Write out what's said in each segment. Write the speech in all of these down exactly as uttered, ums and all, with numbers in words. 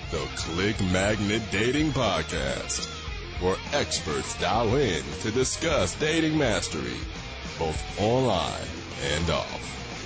the Click Magnet Dating Podcast, where experts dial in to discuss dating mastery, both online and off.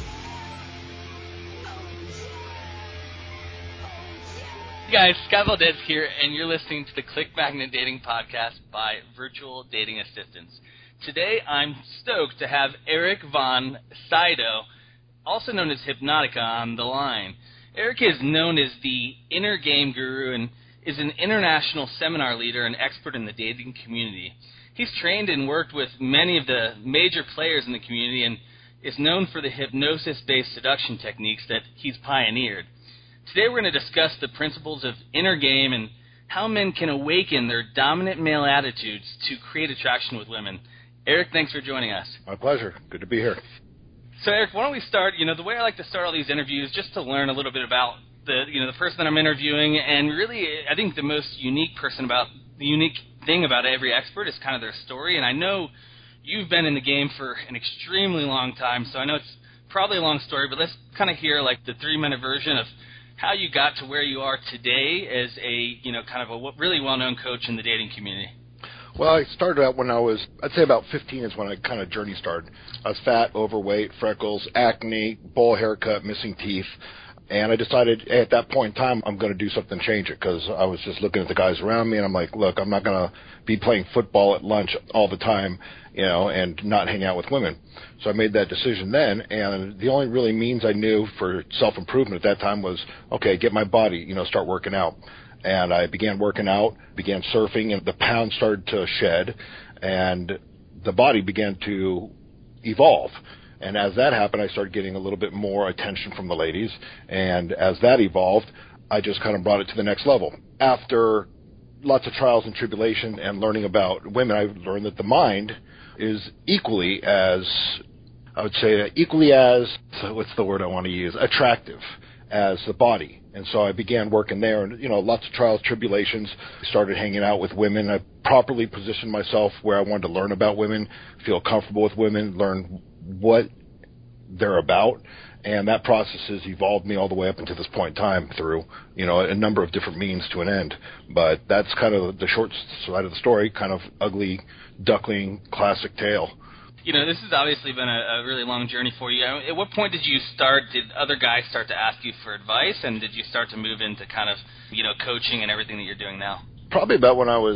Hey guys, Scott Valdez here, and you're listening to the Click Magnet Dating Podcast by Virtual Dating Assistants. Today, I'm stoked to have Eric Von Sydow, also known as Hypnotica, on the line. Eric is known as the inner game guru and is an international seminar leader and expert in the dating community. He's trained and worked with many of the major players in the community and is known for the hypnosis-based seduction techniques that he's pioneered. Today we're going to discuss the principles of inner game and how men can awaken their dominant male attitudes to create attraction with women. Eric, thanks for joining us. My pleasure. Good to be here. So, Eric, why don't we start, you know, the way I like to start all these interviews, just to learn a little bit about the, you know, the person that I'm interviewing, and really, I think the most unique person about, the unique thing about every expert is kind of their story, and I know you've been in the game for an extremely long time, so I know it's probably a long story, but let's kind of hear, like, the three-minute version of how you got to where you are today as a, you know, kind of a really well-known coach in the dating community. Well, I started out when I was, I'd say about fifteen is when I kind of journey started. I was fat, overweight, freckles, acne, bowl haircut, missing teeth. And I decided at that point in time, I'm going to do something to change it, because I was just looking at the guys around me, and I'm like, look, I'm not going to be playing football at lunch all the time, you know, and not hang out with women. So I made that decision then, and the only really means I knew for self-improvement at that time was, okay, get my body, you know, start working out. And I began working out, began surfing, and the pounds started to shed, and the body began to evolve. And as that happened, I started getting a little bit more attention from the ladies. And as that evolved, I just kind of brought it to the next level. After lots of trials and tribulation and learning about women, I learned that the mind is equally as, I would say, equally as, what's the word I want to use, attractive as the body. And so I began working there, and, you know, lots of trials, tribulations. I started hanging out with women. I properly positioned myself where I wanted to learn about women, feel comfortable with women, learn what they're about, and that process has evolved me all the way up until this point in time through, you know, a number of different means to an end. But that's kind of the short side of the story, kind of ugly duckling classic tale. You know, this has obviously been a, a really long journey for you. At what point did you start, did other guys start to ask you for advice, and did you start to move into kind of, you know, coaching and everything that you're doing now? Probably about when I was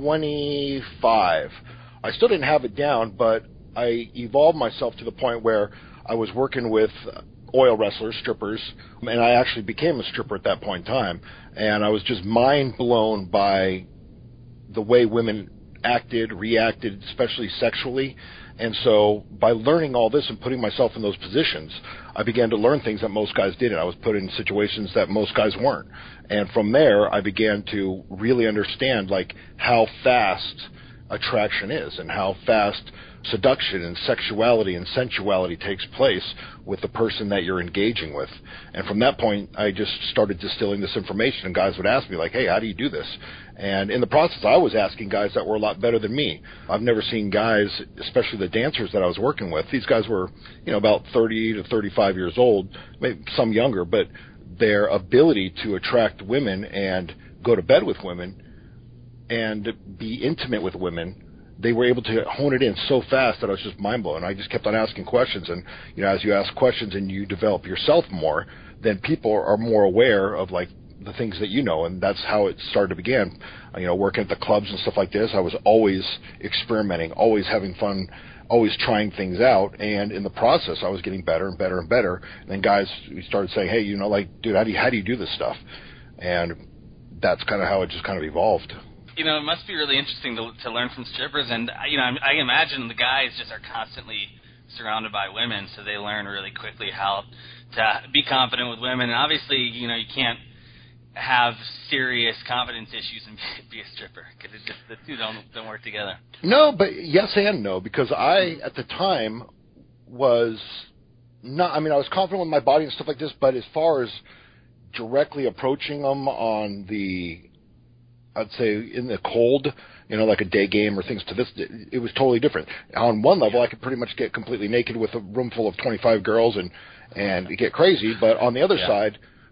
twenty-five. I still didn't have it down, but I evolved myself to the point where I was working with oil wrestlers, strippers, and I actually became a stripper at that point in time. And I was just mind blown by the way women acted, reacted, especially sexually. And so by learning all this and putting myself in those positions, I began to learn things that most guys didn't. I was put in situations that most guys weren't. And from there, I began to really understand, like, how fast attraction is and how fast seduction and sexuality and sensuality takes place with the person that you're engaging with. And from that point, I just started distilling this information, and guys would ask me, like, hey, how do you do this? And in the process, I was asking guys that were a lot better than me. I've never seen guys, especially the dancers that I was working with, these guys were, you know, about thirty to thirty-five years old, maybe some younger, but their ability to attract women and go to bed with women and be intimate with women, they were able to hone it in so fast that I was just mind-blown. I just kept on asking questions, and, you know, as you ask questions and you develop yourself more, then people are more aware of, like, the things that you know, and that's how it started to begin. You know, working at the clubs and stuff like this, I was always experimenting, always having fun, always trying things out, and in the process, I was getting better and better and better. And then guys started saying, hey, you know, like, dude, how do you, how do you do this stuff? And that's kind of how it just kind of evolved. You know, it must be really interesting to, to learn from strippers, and, you know, I, I imagine the guys just are constantly surrounded by women, so they learn really quickly how to be confident with women. And obviously, you know, you can't have serious confidence issues and be a stripper, because it just, the two don't don't work together. No, but yes and no, because I, at the time, was not, I mean, I was confident with my body and stuff like this, but as far as directly approaching them on the, I'd say, in the cold, you know, like a day game or things to this, it was totally different. On one level, I could pretty much get completely naked with a room full of twenty-five girls and, and get crazy, but on the other yeah. side,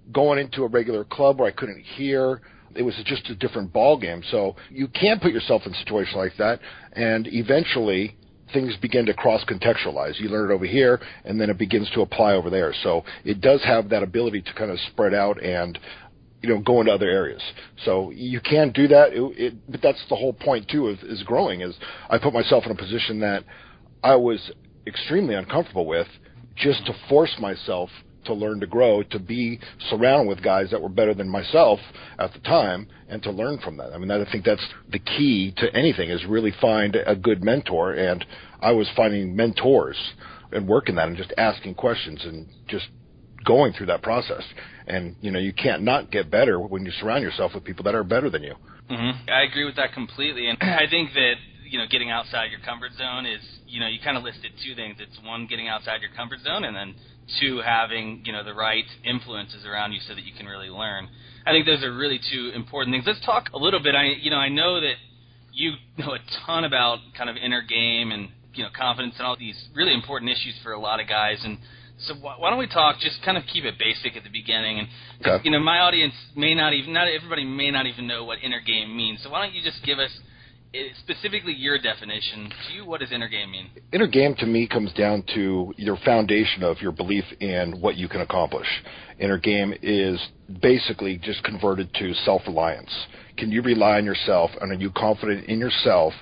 going into a regular club where I couldn't hear. It was just a different ball game. So you can put yourself in a situation like that, and eventually things begin to cross-contextualize. You learn it over here, and then it begins to apply over there. So it does have that ability to kind of spread out and, you know, go into other areas. So you can do that, it, it, but that's the whole point, too, of, is growing, is I put myself in a position that I was extremely uncomfortable with just to force myself to learn to grow, to be surrounded with guys that were better than myself at the time, and to learn from that. I mean, I think that's the key to anything, is really find a good mentor. And I was finding mentors and working that and just asking questions and just going through that process. And, you know, you can't not get better when you surround yourself with people that are better than you. Mm-hmm. I agree with that completely. And I think that, you know, getting outside your comfort zone is, you know, you kind of listed two things. It's one, getting outside your comfort zone, and then two, having, you know, the right influences around you so that you can really learn. I think those are really two important things. Let's talk a little bit. I, you know, I know that you know a ton about kind of inner game and, you know, confidence and all these really important issues for a lot of guys. And so wh- why don't we talk, just kind of keep it basic at the beginning. And, okay. you know, my audience may not even, not everybody may not even know what inner game means. So why don't you just give us specifically your definition. To you, what does inner game mean? Inner game to me comes down to your foundation of your belief in what you can accomplish. Inner game is basically just converted to self-reliance. Can you rely on yourself, and are you confident in yourself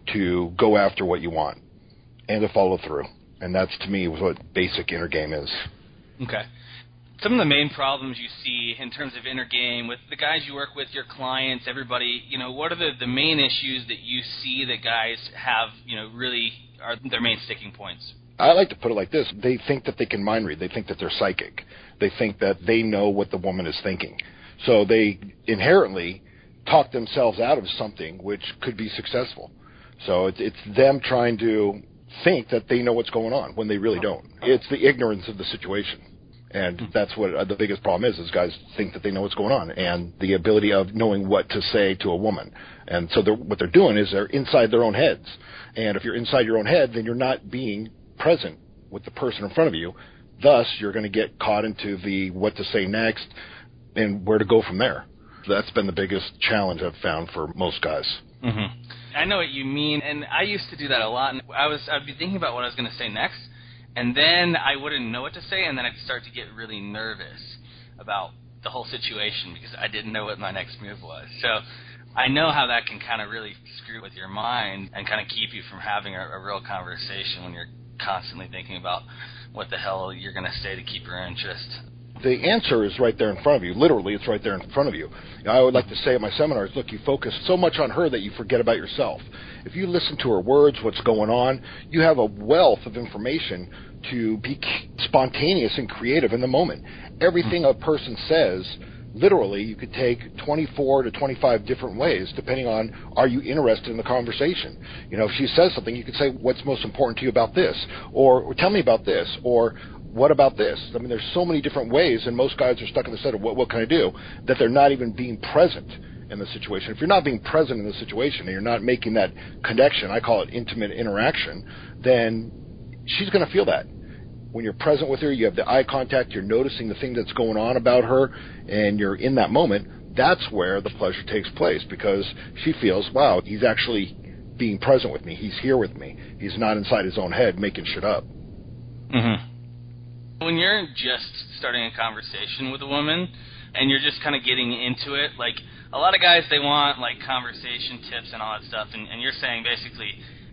to go after what you want and to follow through? And that's, to me, what basic inner game is. Okay. Some of the main problems you see in terms of inner game with the guys you work with, your clients, everybody, you know, what are the, the main issues that you see that guys have, you know, really are their main sticking points? I like to put it like this. They think that they can mind read. They think that they're psychic. They think that they know what the woman is thinking. So they inherently talk themselves out of something which could be successful. So it's, it's them trying to think that they know what's going on when they really don't. It's the ignorance of the situation. And that's what uh, the biggest problem is, is guys think that they know what's going on, and the ability of knowing what to say to a woman. And so they're, what they're doing is they're inside their own heads. And if you're inside your own head, then you're not being present with the person in front of you. Thus, you're going to get caught into the what to say next and where to go from there. That's been the biggest challenge I've found for most guys. Mm-hmm. I know what you mean, and I used to do that a lot. And I was, I'd be thinking about what I was going to say next, and then I wouldn't know what to say, and then I'd start to get really nervous about the whole situation because I didn't know what my next move was. So I know how that can kind of really screw with your mind and kind of keep you from having a, a real conversation when you're constantly thinking about what the hell you're going to say to keep her interest. The answer is right there in front of you. Literally, it's right there in front of you. I would like to say at my seminars, look, you focus so much on her that you forget about yourself. If you listen to her words, what's going on, you have a wealth of information to be spontaneous and creative in the moment. Everything a person says, literally, you could take twenty-four to twenty-five different ways, depending on, are you interested in the conversation? You know, if she says something, you could say, what's most important to you about this? Or, or tell me about this. Or, what about this? I mean, there's so many different ways, and most guys are stuck in the set of what, what can I do, that they're not even being present in the situation. If you're not being present in the situation and you're not making that connection, I call it intimate interaction, then she's going to feel that. When you're present with her, you have the eye contact, you're noticing the thing that's going on about her, and you're in that moment, that's where the pleasure takes place, because she feels, wow, he's actually being present with me. He's here with me. He's not inside his own head making shit up. Mm-hmm. When you're just starting a conversation with a woman and you're just kind of getting into it, like a lot of guys, they want like conversation tips and all that stuff, and, and you're saying basically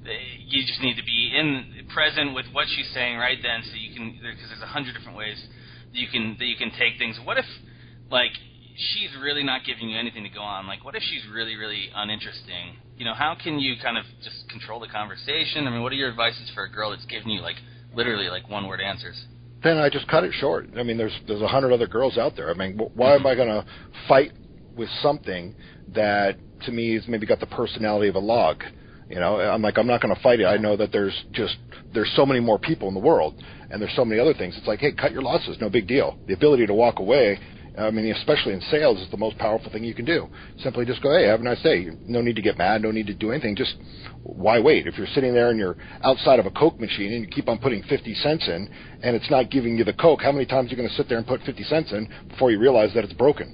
you just need to be in present with what she's saying right then, so you can, because there's a hundred different ways that you can that you can take things. What if like she's really not giving you anything to go on? Like what if she's really really uninteresting? You know, how can you kind of just control the conversation? I mean, what are your advices for a girl that's giving you like literally like one word answers? Then I just cut it short. I mean, there's there's a hundred other girls out there. I mean, why am I going to fight with something that to me has maybe got the personality of a log? You know, I'm like, I'm not going to fight it. I know that there's just there's so many more people in the world, and there's so many other things. It's like, hey, cut your losses, no big deal. The ability to walk away I mean, especially in sales, it's the most powerful thing you can do. Simply just go, hey, have a nice day. No need to get mad. No need to do anything. Just why wait? If you're sitting there and you're outside of a Coke machine and you keep on putting fifty cents in and it's not giving you the Coke, how many times are you going to sit there and put fifty cents in before you realize that it's broken?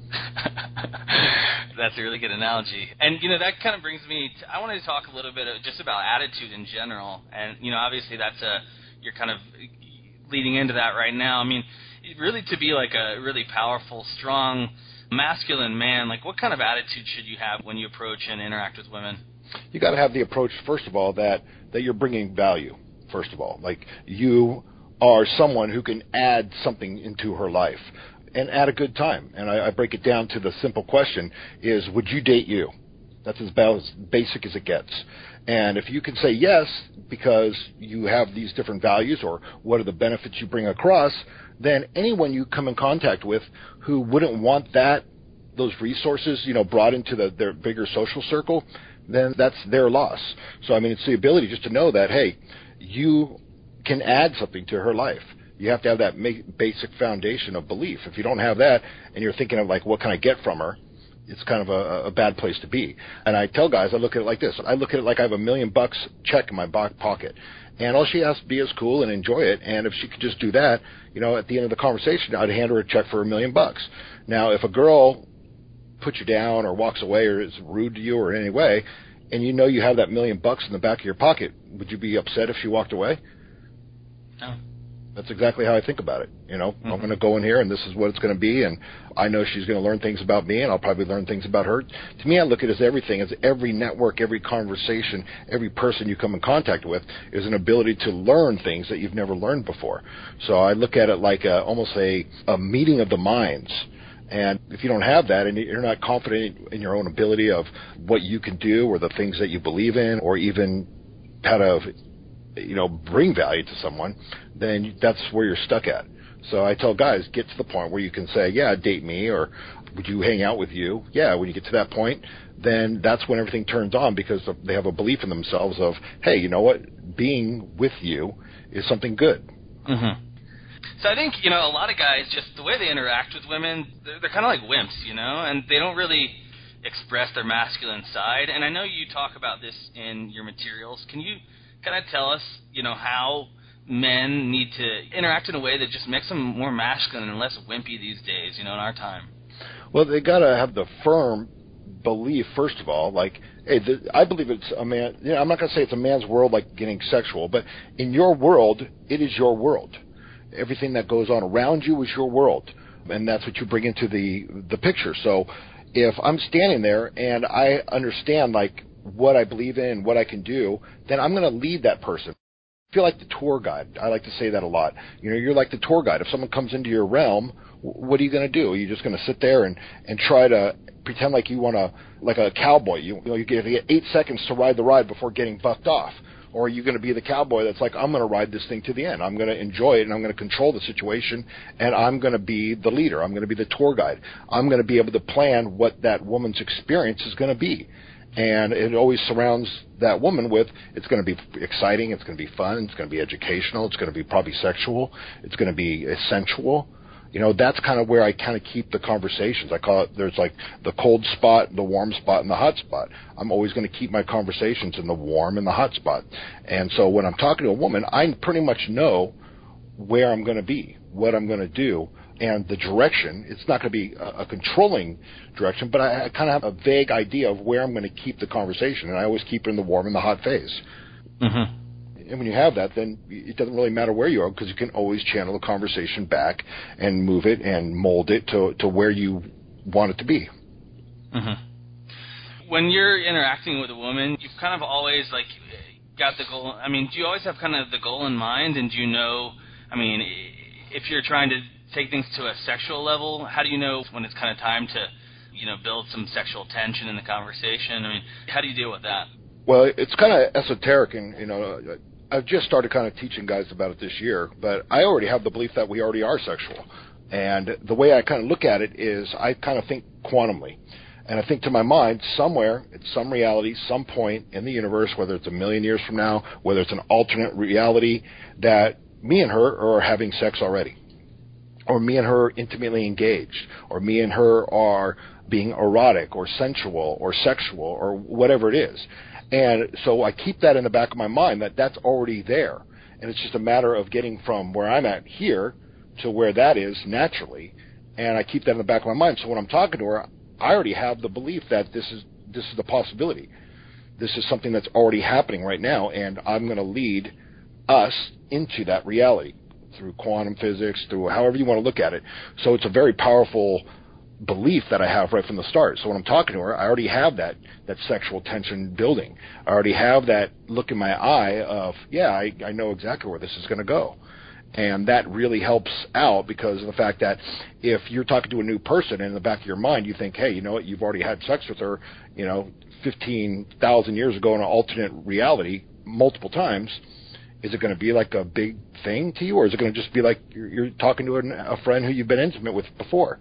That's a really good analogy. And, you know, that kind of brings me to, I wanted to talk a little bit of, just about attitude in general. And, you know, obviously that's a, you're kind of leading into that right now. I mean, really to be like a really powerful, strong, masculine man, like what kind of attitude should you have when you approach and interact with women? You got to have the approach, first of all, that, that you're bringing value, first of all. Like you are someone who can add something into her life and at a good time. And I, I break it down to the simple question is, would you date you? That's about as basic as it gets. And if you can say yes because you have these different values or what are the benefits you bring across, then anyone you come in contact with who wouldn't want that, those resources, you know, brought into the, their bigger social circle, then that's their loss. So, I mean, it's the ability just to know that, hey, you can add something to her life. You have to have that basic foundation of belief. If you don't have that and you're thinking of, like, what can I get from her, it's kind of a, a bad place to be. And I tell guys, I look at it like this. I look at it like I have a million bucks check in my back pocket. And all she has to be is cool and enjoy it. And if she could just do that, you know, at the end of the conversation, I'd hand her a check for a million bucks. Now, if a girl puts you down or walks away or is rude to you or in any way, and you know you have that million bucks in the back of your pocket, would you be upset if she walked away? No. That's exactly how I think about it. You know, Mm-hmm. I'm going to go in here and this is what it's going to be. And I know she's going to learn things about me and I'll probably learn things about her. To me, I look at it as everything, as every network, every conversation, every person you come in contact with is an ability to learn things that you've never learned before. So I look at it like a, almost a, a meeting of the minds. And if you don't have that and you're not confident in your own ability of what you can do or the things that you believe in or even how to, you know, bring value to someone, then that's where you're stuck at. So I tell guys, get to the point where you can say, yeah, date me, or would you hang out with you? Yeah, when you get to that point, then that's when everything turns on because they have a belief in themselves of, hey, you know what, being with you is something good. Mm-hmm. So I think, you know, a lot of guys, just the way they interact with women, they're, they're kind of like wimps, you know, and they don't really express their masculine side. And I know you talk about this in your materials. Can you kind of tell us, you know, how men need to interact in a way that just makes them more masculine and less wimpy these days, you know, in our time? Well, they got to have the firm belief, first of all, like, hey, the, I believe it's a man, you know, I'm not going to say it's a man's world like getting sexual, but in your world, it is your world. Everything that goes on around you is your world, and that's what you bring into the the picture. So if I'm standing there and I understand, like, what I believe in, what I can do, then I'm going to lead that person. I feel like the tour guide. I like to say that a lot. You know, you're like the tour guide. If someone comes into your realm, what are you going to do? Are you just going to sit there and, and try to pretend like you want to, like a cowboy? You, you know, you get eight seconds to ride the ride before getting bucked off. Or are you going to be the cowboy that's like, I'm going to ride this thing to the end. I'm going to enjoy it, and I'm going to control the situation, and I'm going to be the leader. I'm going to be the tour guide. I'm going to be able to plan what that woman's experience is going to be. And it always surrounds that woman with, it's going to be exciting, it's going to be fun, it's going to be educational, it's going to be probably sexual, it's going to be sensual. You know, that's kind of where I kind of keep the conversations. I call it, there's like the cold spot, the warm spot, and the hot spot. I'm always going to keep my conversations in the warm and the hot spot. And so when I'm talking to a woman, I pretty much know where I'm going to be, what I'm going to do, and the direction. It's not going to be a, a controlling direction, but I, I kind of have a vague idea of where I'm going to keep the conversation, and I always keep it in the warm and the hot phase. Mm-hmm. And when you have that, then it doesn't really matter where you are because you can always channel the conversation back and move it and mold it to, to where you want it to be. Mm-hmm. When you're interacting with a woman, you've kind of always, like, got the goal. I mean, do you always have kind of the goal in mind? And do you know, I mean, if you're trying to take things to a sexual level, how do you know when it's kind of time to, you know, build some sexual tension in the conversation? I mean, how do you deal with that? Well, it's kind of esoteric, and, you know, I've just started kind of teaching guys about it this year, but I already have the belief that we already are sexual. And the way I kind of look at it is I kind of think quantumly. And I think to my mind, somewhere, at some reality, some point in the universe, whether it's a million years from now, whether it's an alternate reality, that me and her are having sex already. or me and her are intimately engaged, or me and her are being erotic or sensual or sexual or whatever it is. And so I keep that in the back of my mind, that that's already there. And it's just a matter of getting from where I'm at here to where that is naturally. And I keep that in the back of my mind. So when I'm talking to her, I already have the belief that this is this is the possibility. This is something that's already happening right now, and I'm going to lead us into that reality through quantum physics, through however you want to look at it. So it's a very powerful belief that I have right from the start. So when I'm talking to her, I already have that, that sexual tension building. I already have that look in my eye of, yeah, I, I know exactly where this is going to go. And that really helps out because of the fact that if you're talking to a new person and in the back of your mind you think, hey, you know what, you've already had sex with her, you know, fifteen thousand years ago in an alternate reality multiple times, is it going to be like a big thing to you, or is it going to just be like you're, you're talking to a, a friend who you've been intimate with before?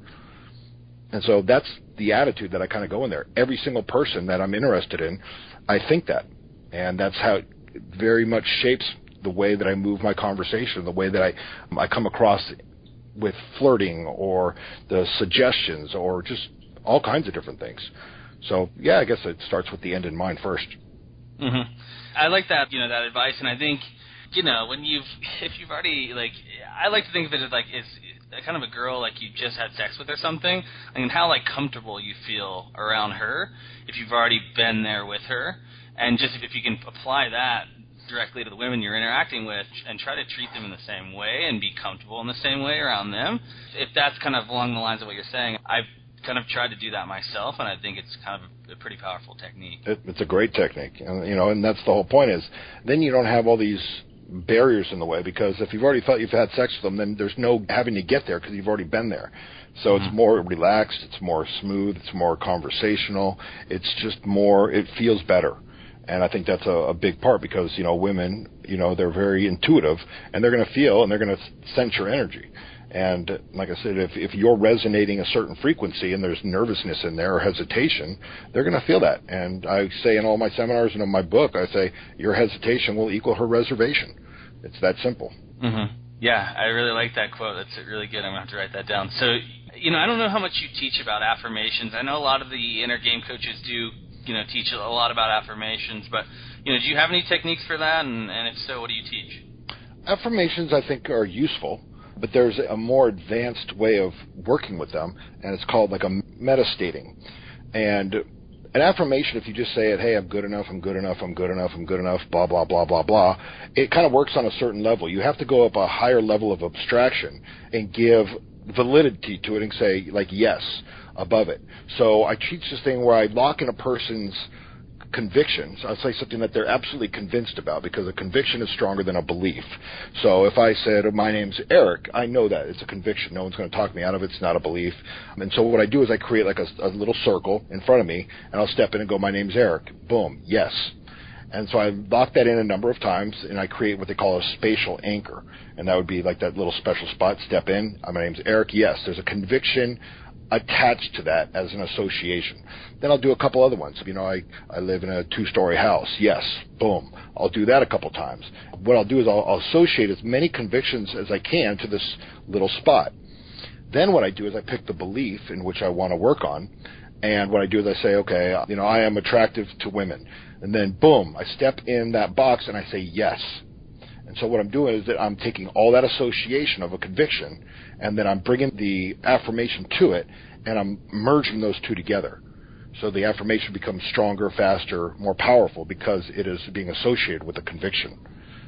And so that's the attitude that I kind of go in there. Every single person that I'm interested in, I think that. And that's how it very much shapes the way that I move my conversation, the way that I I come across with flirting or the suggestions or just all kinds of different things. So, yeah, I guess it starts with the end in mind first. Mm-hmm. I like that, you know, that advice, and I think, you know, when you've, if you've already, like, I like to think of it as, like, it's kind of a girl, like, you just had sex with or something, and how, like, comfortable you feel around her if you've already been there with her, and just if you can apply that directly to the women you're interacting with and try to treat them in the same way and be comfortable in the same way around them. If that's kind of along the lines of what you're saying, I've kind of tried to do that myself, and I think it's kind of a pretty powerful technique. It, it's a great technique, and, you know, and that's the whole point is then you don't have all these barriers in the way, because if you've already felt you've had sex with them, then there's no having to get there because you've already been there. So mm-hmm. It's more relaxed, it's more smooth, it's more conversational, it's just more, it feels better. And I think that's a, a big part because, you know, women, you know, they're very intuitive and they're going to feel and they're going to sense your energy. And like I said, if, if you're resonating a certain frequency and there's nervousness in there or hesitation, they're going to feel that. And I say in all my seminars and in my book, I say your hesitation will equal her reservation. It's that simple. Mm-hmm. Yeah, I really like that quote. That's really good. I'm going to have to write that down. So, you know, I don't know how much you teach about affirmations. I know a lot of the inner game coaches do, you know, teach a lot about affirmations, but, you know, do you have any techniques for that? And, and if so, what do you teach? Affirmations, I think, are useful, but there's a more advanced way of working with them, and it's called like a metastating. And an affirmation, if you just say it, hey, I'm good enough, I'm good enough, I'm good enough, I'm good enough, blah, blah, blah, blah, blah, it kind of works on a certain level. You have to go up a higher level of abstraction and give validity to it and say, like, yes, above it. So I teach this thing where I lock in a person's convictions. I'll say something that they're absolutely convinced about, because a conviction is stronger than a belief. So if I said, my name's Eric, I know that. It's a conviction. No one's going to talk me out of it. It's not a belief. And so what I do is I create like a, a little circle in front of me, and I'll step in and go, my name's Eric. Boom. Yes. And so I lock that in a number of times, and I create what they call a spatial anchor. And that would be like that little special spot. Step in. My name's Eric. Yes. There's a conviction attached to that as an association. Then I'll do a couple other ones. You know, I, I live in a two-story house. Yes. Boom. I'll do that a couple times. What I'll do is I'll, I'll associate as many convictions as I can to this little spot. Then what I do is I pick the belief in which I want to work on. And what I do is I say, okay, you know, I am attractive to women. And then, boom, I step in that box and I say yes. And so what I'm doing is that I'm taking all that association of a conviction, and then I'm bringing the affirmation to it, and I'm merging those two together. So the affirmation becomes stronger, faster, more powerful, because it is being associated with a conviction.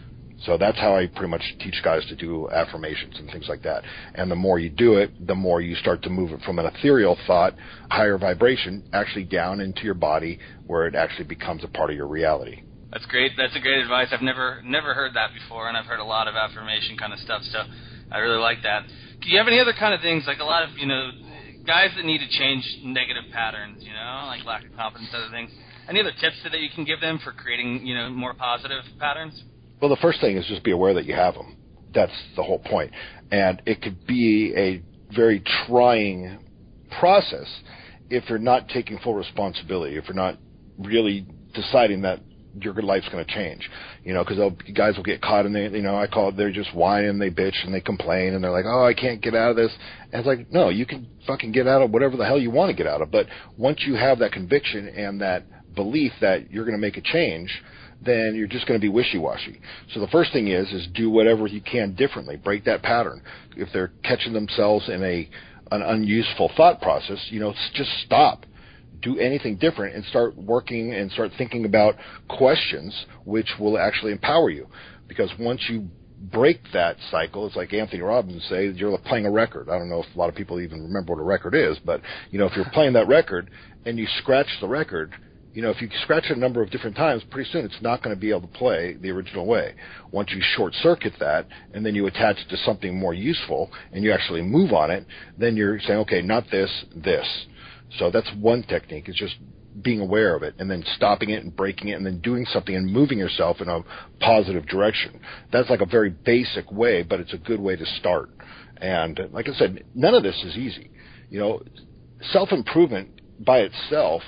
So that's how I pretty much teach guys to do affirmations and things like that. And the more you do it, the more you start to move it from an ethereal thought, higher vibration, actually down into your body, where it actually becomes a part of your reality. That's great. That's a great advice. I've never never heard that before, and I've heard a lot of affirmation kind of stuff, so I really like that. Do you have any other kind of things, like a lot of, you know, guys that need to change negative patterns, you know, like lack of confidence, other things? Any other tips that you can give them for creating, you know, more positive patterns? Well, the first thing is just be aware that you have them. That's the whole point. And it could be a very trying process if you're not taking full responsibility, if you're not really deciding that your life's going to change, you know, because guys will get caught in the, you know, I call it, they're just whining, they bitch, and they complain, and they're like, oh, I can't get out of this. And it's like, no, you can fucking get out of whatever the hell you want to get out of. But once you have that conviction and that belief that you're going to make a change, then you're just going to be wishy-washy. So the first thing is, is do whatever you can differently. Break that pattern. If they're catching themselves in a an unuseful thought process, you know, just stop. Do anything different and start working and start thinking about questions which will actually empower you. Because once you break that cycle, it's like Anthony Robbins would say, you're playing a record. I don't know if a lot of people even remember what a record is, but, you know, if you're playing that record and you scratch the record, you know, if you scratch it a number of different times, pretty soon it's not going to be able to play the original way. Once you short-circuit that and then you attach it to something more useful and you actually move on it, then you're saying, okay, not this, this. So that's one technique, is just being aware of it and then stopping it and breaking it and then doing something and moving yourself in a positive direction. That's like a very basic way, but it's a good way to start. And like I said, none of this is easy. You know, self-improvement by itself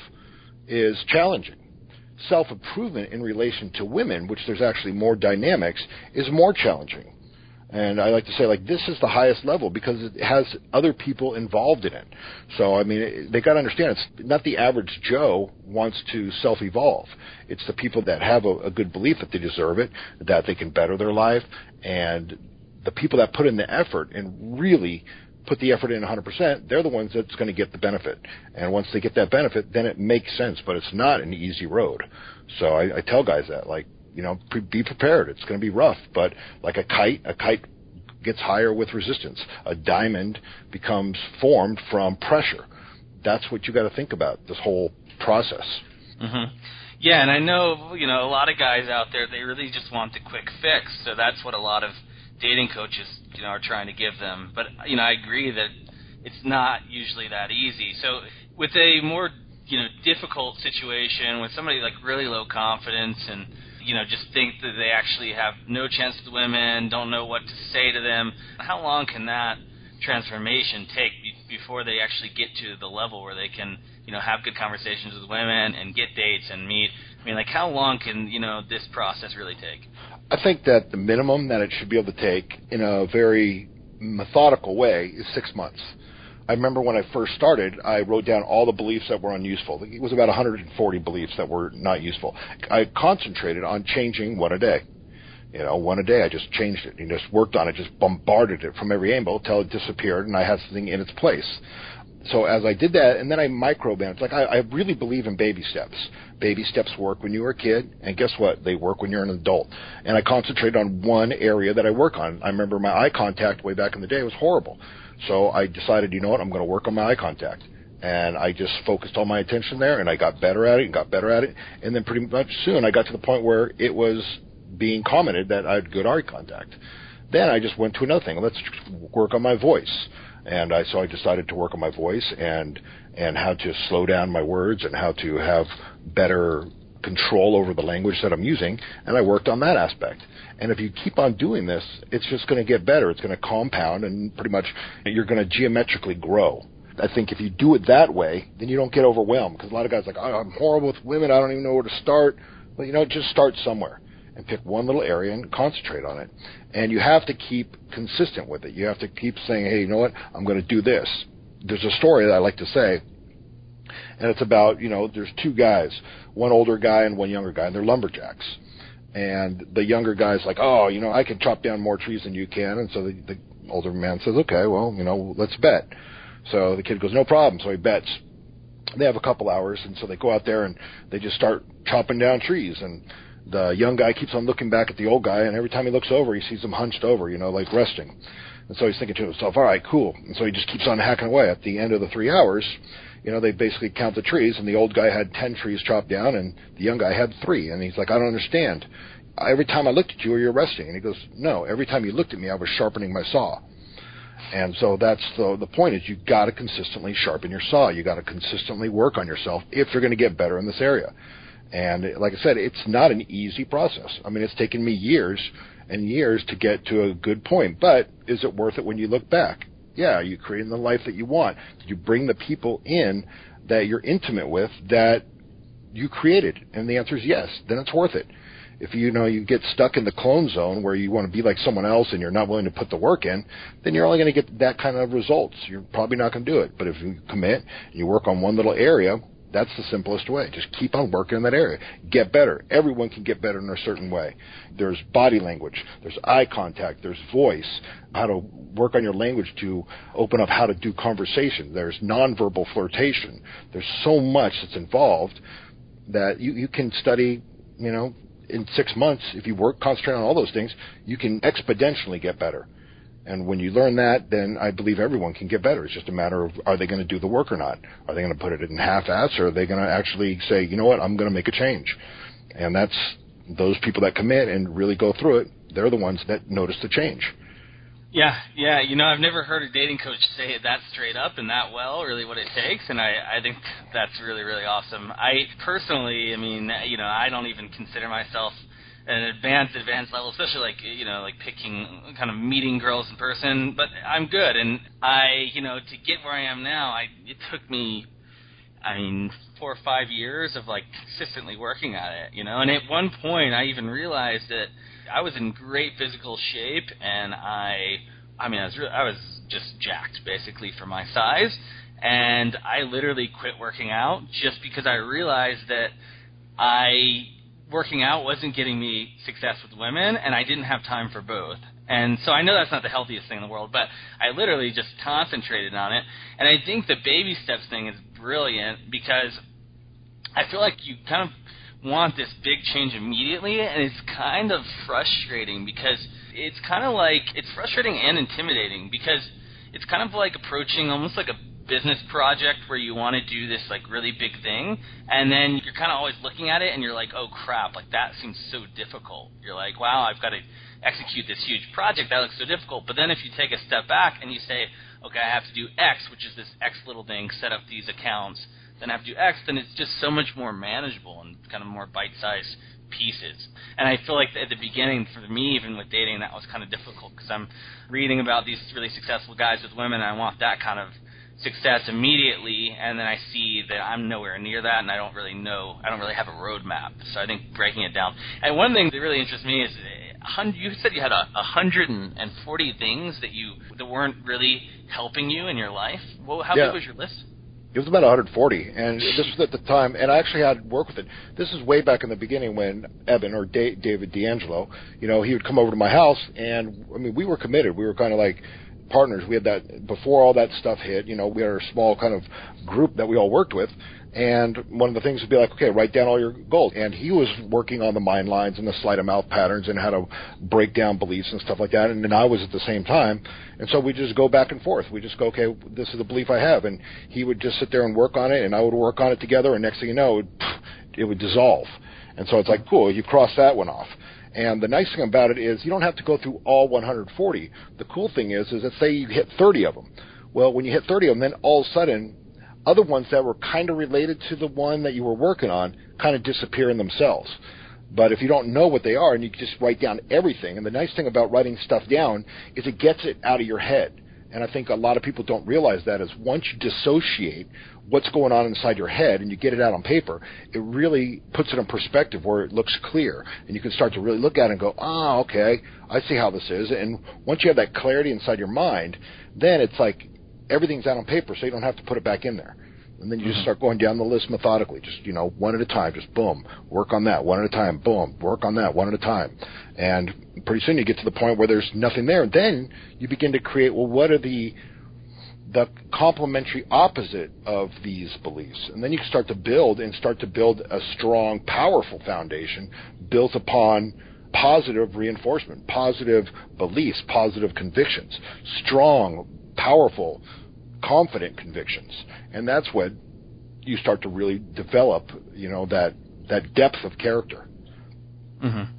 is challenging. Self-improvement in relation to women, which there's actually more dynamics, is more challenging. And I like to say, like, this is the highest level because it has other people involved in it. So, I mean, they got to understand, it's not the average Joe wants to self-evolve. It's the people that have a, a good belief that they deserve it, that they can better their life, and the people that put in the effort and really put the effort in one hundred percent, they're the ones that's going to get the benefit. And once they get that benefit, then it makes sense, but it's not an easy road. So I, I tell guys that, like, you know, pre- be prepared. It's going to be rough, but like a kite, a kite gets higher with resistance. A diamond becomes formed from pressure. That's what you got to think about, this whole process. Mm-hmm. Yeah, and I know, you know, a lot of guys out there, they really just want the quick fix. So that's what a lot of dating coaches, you know, are trying to give them. But, you know, I agree that it's not usually that easy. So with a more, you know, difficult situation, with somebody like really low confidence and, you know, just think that they actually have no chance with women, don't know what to say to them, how long can that transformation take be- before they actually get to the level where they can, you know, have good conversations with women and get dates and meet? I mean, like, how long can, you know, this process really take? I think that the minimum that it should be able to take in a very methodical way is six months. I remember when I first started, I wrote down all the beliefs that were unuseful. It was about one hundred forty beliefs that were not useful. I concentrated on changing one a day. You know, one a day, I just changed it. And just worked on it, just bombarded it from every angle until it disappeared and I had something in its place. So as I did that, and then I micromanaged. Like, I, I really believe in baby steps. Baby steps work when you were a kid, and guess what? They work when you're an adult. And I concentrated on one area that I work on. I remember my eye contact way back in the day was horrible. So I decided, you know what, I'm going to work on my eye contact. And I just focused all my attention there, and I got better at it and got better at it. And then pretty much soon I got to the point where it was being commented that I had good eye contact. Then I just went to another thing. Let's work on my voice. And I, so I decided to work on my voice and and how to slow down my words and how to have better control over the language that I'm using. And I worked on that aspect. And if you keep on doing this, it's just going to get better. It's going to compound, and pretty much you're going to geometrically grow. I think if you do it that way, then you don't get overwhelmed. Because a lot of guys are like, oh, I'm horrible with women. I don't even know where to start. Well, you know, just start somewhere and pick one little area and concentrate on it. And you have to keep consistent with it. You have to keep saying, hey, you know what? I'm going to do this. There's a story that I like to say, and it's about, you know, there's two guys, one older guy and one younger guy, and they're lumberjacks. And the younger guy's like, oh, you know, I can chop down more trees than you can. And so the, the older man says, okay, well, you know, let's bet. So the kid goes, no problem. So he bets. They have a couple hours, and so they go out there and they just start chopping down trees. And the young guy keeps on looking back at the old guy, and every time he looks over, he sees him hunched over, you know, like resting. And so he's thinking to himself, all right, cool. And so he just keeps on hacking away. At the end of the three hours, you know, they basically count the trees, and the old guy had ten trees chopped down, and the young guy had three. And he's like, I don't understand. Every time I looked at you, you were resting. And he goes, no, every time you looked at me, I was sharpening my saw. And so that's the the point is you've got to consistently sharpen your saw. You've got to consistently work on yourself if you're going to get better in this area. And like I said, it's not an easy process. I mean, it's taken me years and years to get to a good point. But is it worth it when you look back? Yeah, are you creating the life that you want? Did you bring the people in that you're intimate with that you created? And the answer is yes. Then it's worth it. If you know you get stuck in the clone zone where you want to be like someone else and you're not willing to put the work in, then you're only going to get that kind of results. You're probably not going to do it. But if you commit and you work on one little area, that's the simplest way. Just keep on working in that area. Get better. Everyone can get better in a certain way. There's body language. There's eye contact. There's voice. How to work on your language to open up how to do conversation. There's nonverbal flirtation. There's so much that's involved that you, you can study, you know, in six months, if you work, concentrate on all those things, you can exponentially get better. And when you learn that, then I believe everyone can get better. It's just a matter of, are they going to do the work or not? Are they going to put it in half-ass, or are they going to actually say, you know what, I'm going to make a change? And that's those people that commit and really go through it, they're the ones that notice the change. Yeah, yeah. You know, I've never heard a dating coach say it that straight up and that well, really what it takes, and I, I think that's really, really awesome. I personally, I mean, you know, I don't even consider myself an advanced, advanced level, especially like, you know, like picking, kind of meeting girls in person, but I'm good, and I, you know, to get where I am now, I it took me, I mean, four or five years of, like, consistently working at it, you know, and at one point I even realized that I was in great physical shape, and I, I mean, I was really, I was just jacked, basically, for my size, and I literally quit working out just because I realized that I, working out wasn't getting me success with women, and I didn't have time for both. And so I know that's not the healthiest thing in the world, but I literally just concentrated on it, and I think the baby steps thing is brilliant because I feel like you kind of want this big change immediately, and it's kind of frustrating because it's kind of like, it's frustrating and intimidating because it's kind of like approaching almost like a business project where you want to do this like really big thing, and then you're kind of always looking at it and you're like, oh crap, like that seems so difficult. You're like, wow, I've got to execute this huge project, that looks so difficult. But then if you take a step back and you say, okay, I have to do X, which is this X little thing, set up these accounts, then I have to do X, then it's just so much more manageable and kind of more bite-sized pieces. And I feel like at the beginning, for me, even with dating, that was kind of difficult because I'm reading about these really successful guys with women, and I want that kind of success immediately, and then I see that I'm nowhere near that, and I don't really know, I don't really have a roadmap. So I think breaking it down. And one thing that really interests me is, you said you had a one hundred forty things that you that weren't really helping you in your life. Well, how yeah. big was your list? It was about one hundred forty, and this was at the time, and I actually had work with it. This is way back in the beginning when Evan, or da- David D'Angelo, you know, he would come over to my house, and, I mean, we were committed. We were kind of like partners. We had that, before all that stuff hit, you know, we had our small kind of group that we all worked with, and one of the things would be like, okay, write down all your goals. And he was working on the mind lines and the sleight of mouth patterns and how to break down beliefs and stuff like that, and then I was at the same time. And so we just go back and forth. We just go, okay, this is the belief I have. And he would just sit there and work on it, and I would work on it together, and next thing you know, it would, it would dissolve. And so it's like, cool, you cross that one off. And the nice thing about it is you don't have to go through all one hundred forty. The cool thing is, is let's say you hit thirty of them. Well, when you hit thirty of them, then all of a sudden, other ones that were kind of related to the one that you were working on kind of disappear in themselves. But if you don't know what they are and you just write down everything, and the nice thing about writing stuff down is it gets it out of your head. And I think a lot of people don't realize that is once you dissociate what's going on inside your head and you get it out on paper, it really puts it in perspective where it looks clear. And you can start to really look at it and go, ah, oh, okay, I see how this is. And once you have that clarity inside your mind, then it's like everything's out on paper, so you don't have to put it back in there. And then you just start going down the list methodically, just, you know, one at a time, just boom, work on that, one at a time, boom, work on that, one at a time. And pretty soon you get to the point where there's nothing there. And then you begin to create, well, what are the the complementary opposite of these beliefs? And then you can start to build and start to build a strong, powerful foundation built upon positive reinforcement, positive beliefs, positive convictions, strong, powerful, confident convictions. And that's what you start to really develop, you know, that, that depth of character. Mm-hmm.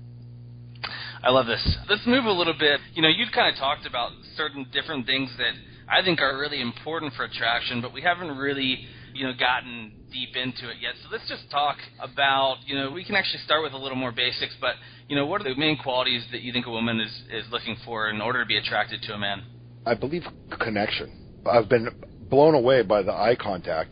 I love this. Let's move a little bit. You know, you've kind of talked about certain different things that I think are really important for attraction, but we haven't really, you know, gotten deep into it yet. So let's just talk about, you know, we can actually start with a little more basics, but, you know, what are the main qualities that you think a woman is, is looking for in order to be attracted to a man? I believe connection. I've been blown away by the eye contact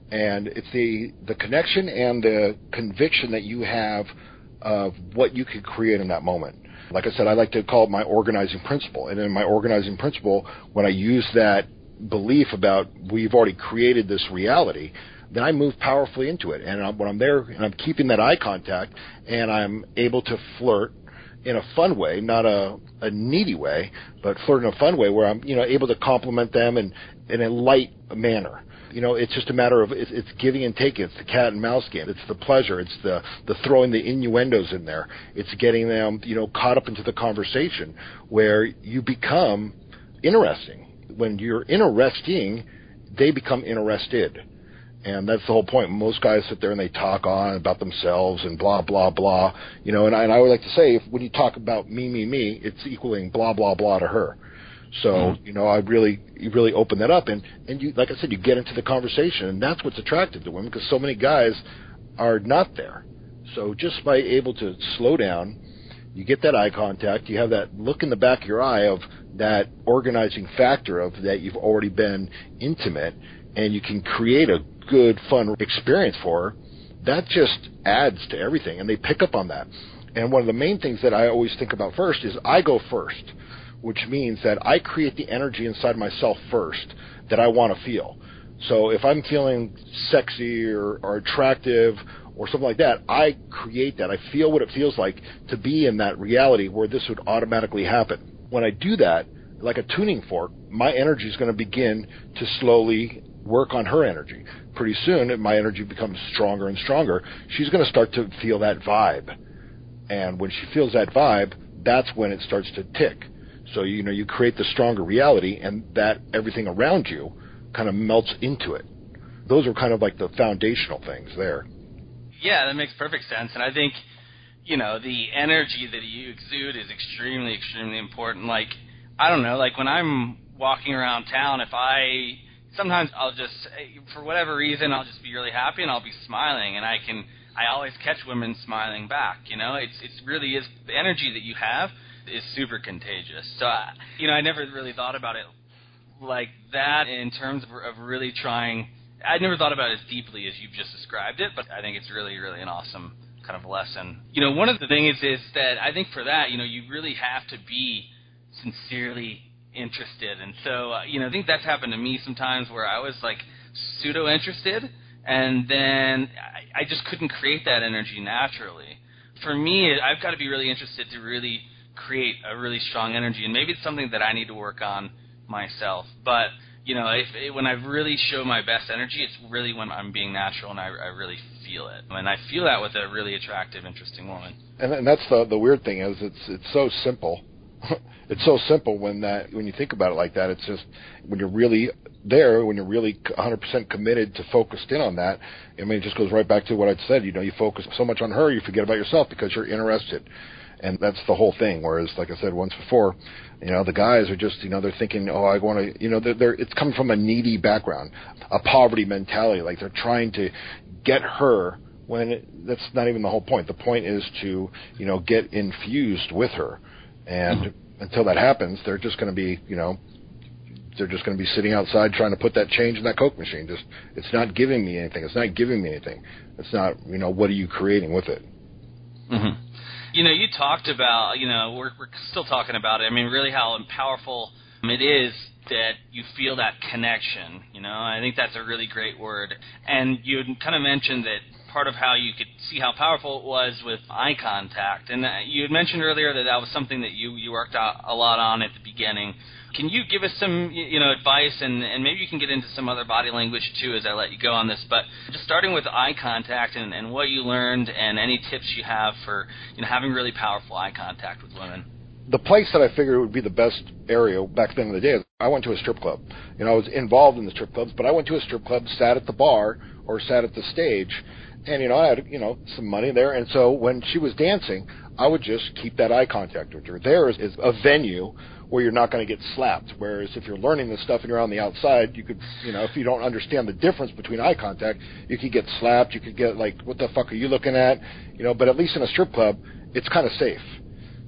And it's the, the connection and the conviction that you have of what you could create in that moment. Like I said, I like to call it my organizing principle. And in my organizing principle, when I use that belief about we've already created this reality, then I move powerfully into it. And when I'm there and I'm keeping that eye contact and I'm able to flirt in a fun way, not a, a needy way, but flirt in a fun way where I'm, you know, able to compliment them in, in a light manner. You know, it's just a matter of, it's, it's giving and taking. It's the cat and mouse game. It's the pleasure. It's the, the throwing the innuendos in there. It's getting them, you know, caught up into the conversation where you become interesting. When you're interesting, they become interested. And that's the whole point. Most guys sit there and they talk on about themselves and blah, blah, blah. You know, and I, and I would like to say, if, when you talk about me, me, me, it's equaling blah, blah, blah to her. So, mm-hmm. you know, I really, you really open that up. And, and you, like I said, you get into the conversation. And that's what's attractive to women, because so many guys are not there. So just by able to slow down, you get that eye contact, you have that look in the back of your eye of that organizing factor of that you've already been intimate, and you can create a good, fun experience for her. That just adds to everything, and they pick up on that. And one of the main things that I always think about first is I go first, which means that I create the energy inside myself first that I want to feel. So if I'm feeling sexy or, or attractive or something like that, I create that. I feel what it feels like to be in that reality where this would automatically happen. When I do that, like a tuning fork, my energy is going to begin to slowly work on her energy. Pretty soon, my energy becomes stronger and stronger. She's going to start to feel that vibe. And when she feels that vibe, that's when it starts to tick. So, you know, you create the stronger reality, and that everything around you kind of melts into it. Those are kind of like the foundational things there. Yeah, that makes perfect sense. And I think, you know, the energy that you exude is extremely, extremely important. Like, I don't know, like when I'm walking around town, if I, sometimes I'll just, for whatever reason, I'll just be really happy and I'll be smiling, and I can, I always catch women smiling back, you know? It's, it's really is, the energy that you have is super contagious. So, I, you know, I never really thought about it like that in terms of, of really trying, I never thought about it as deeply as you've just described it, but I think it's really, really an awesome kind of lesson. You know, one of the things is, is that I think for that, you know, you really have to be sincerely interested. And so, uh, you know, I think that's happened to me sometimes where I was like pseudo-interested, and then I, I just couldn't create that energy naturally. For me, I've got to be really interested to really create a really strong energy, and maybe it's something that I need to work on myself. But, you know, if, when I really show my best energy, it's really when I'm being natural and I, I really feel it. And I feel that with a really attractive, interesting woman. And, and that's the the weird thing is it's it's so simple. It's so simple when that when you think about it like that. It's just when you're really there, when you're really one hundred percent committed to focused in on that. I mean, it just goes right back to what I'd said. You know, you focus so much on her, you forget about yourself because you're interested. And that's the whole thing. Whereas, like I said once before, you know, the guys are just, you know, they're thinking, oh, I want to, you know, they're, they're, it's coming from a needy background, a poverty mentality. Like they're trying to get her when it, that's not even the whole point. The point is to, you know, get infused with her. And mm-hmm. until that happens, they're just going to be, you know, they're just going to be sitting outside trying to put that change in that Coke machine. Just, it's not giving me anything. It's not giving me anything. It's not, you know, what are you creating with it? Mm-hmm. You know, you talked about, you know, we're, we're still talking about it. I mean, really how powerful it is that you feel that connection, you know. I think that's a really great word. And you kind of mentioned that part of how you could see how powerful it was with eye contact. And you had mentioned earlier that that was something that you, you worked out a lot on at the beginning. Can you give us some, you know, advice, and, and maybe you can get into some other body language too as I let you go on this, but just starting with eye contact and, and what you learned and any tips you have for, you know, having really powerful eye contact with women. The place that I figured would be the best area back then in the day, I went to a strip club. You know, I was involved in the strip clubs, but I went to a strip club, sat at the bar or sat at the stage, and, you know, I had, you know, some money there. And so when she was dancing, I would just keep that eye contact with her. There is, is a venue where you're not going to get slapped. Whereas if you're learning this stuff and you're on the outside, you could, you know, if you don't understand the difference between eye contact, you could get slapped. You could get like, what the fuck are you looking at? You know, but at least in a strip club, it's kind of safe.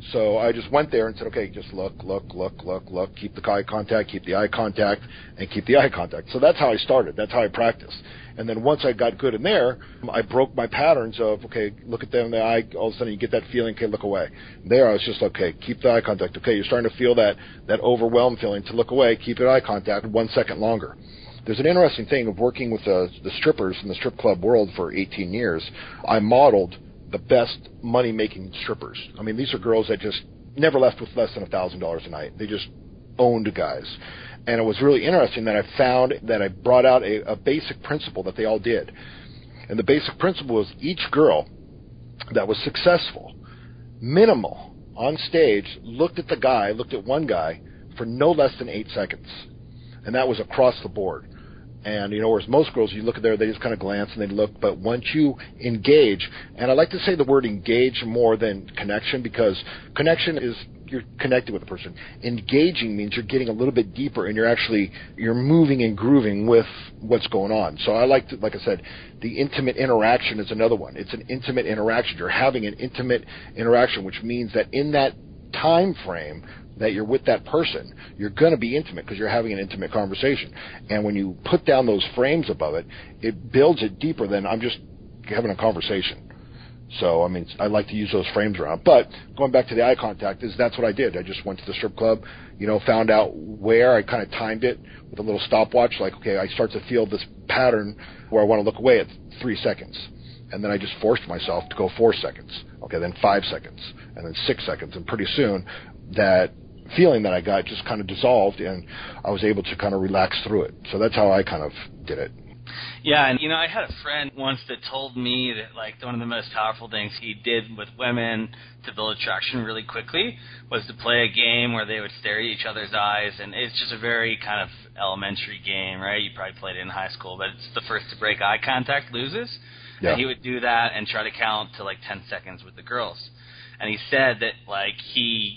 So I just went there and said, okay, just look, look, look, look, look, keep the eye contact, keep the eye contact, and keep the eye contact. So that's how I started. That's how I practiced. And then once I got good in there, I broke my patterns of, okay, look at them in the eye. All of a sudden you get that feeling, okay, look away. There I was just, okay, keep the eye contact. Okay, you're starting to feel that, that overwhelmed feeling to look away. Keep your eye contact one second longer. There's an interesting thing of working with the, the strippers in the strip club world for eighteen years. I modeled the best money-making strippers. I mean, these are girls that just never left with less than one thousand dollars a night. They just owned guys. And it was really interesting that I found that I brought out a, a basic principle that they all did. And the basic principle was each girl that was successful, minimal, on stage, looked at the guy, looked at one guy for no less than eight seconds. And that was across the board. And, you know, whereas most girls, you look at there, they just kind of glance and they look. But once you engage, and I like to say the word engage more than connection, because connection is you're connected with the person. Engaging means you're getting a little bit deeper and you're actually, you're moving and grooving with what's going on. So I like to, like I said, the intimate interaction is another one. It's an intimate interaction. You're having an intimate interaction, which means that in that time frame that you're with that person, you're going to be intimate because you're having an intimate conversation. And when you put down those frames above it, it builds it deeper than I'm just having a conversation. So, I mean, I like to use those frames around. But going back to the eye contact, is that's what I did. I just went to the strip club, you know, found out where. I kind of timed it with a little stopwatch. Like, okay, I start to feel this pattern where I want to look away at three seconds. And then I just forced myself to go four seconds. Okay, then five seconds. And then six seconds. And pretty soon, that feeling that I got just kind of dissolved, and I was able to kind of relax through it. So that's how I kind of did it. Yeah, and, you know, I had a friend once that told me that, like, one of the most powerful things he did with women to build attraction really quickly was to play a game where they would stare at each other's eyes, and it's just a very kind of elementary game, right? You probably played it in high school, but it's the first to break eye contact loses. Yeah. And he would do that and try to count to, like, ten seconds with the girls. And he said that, like, he...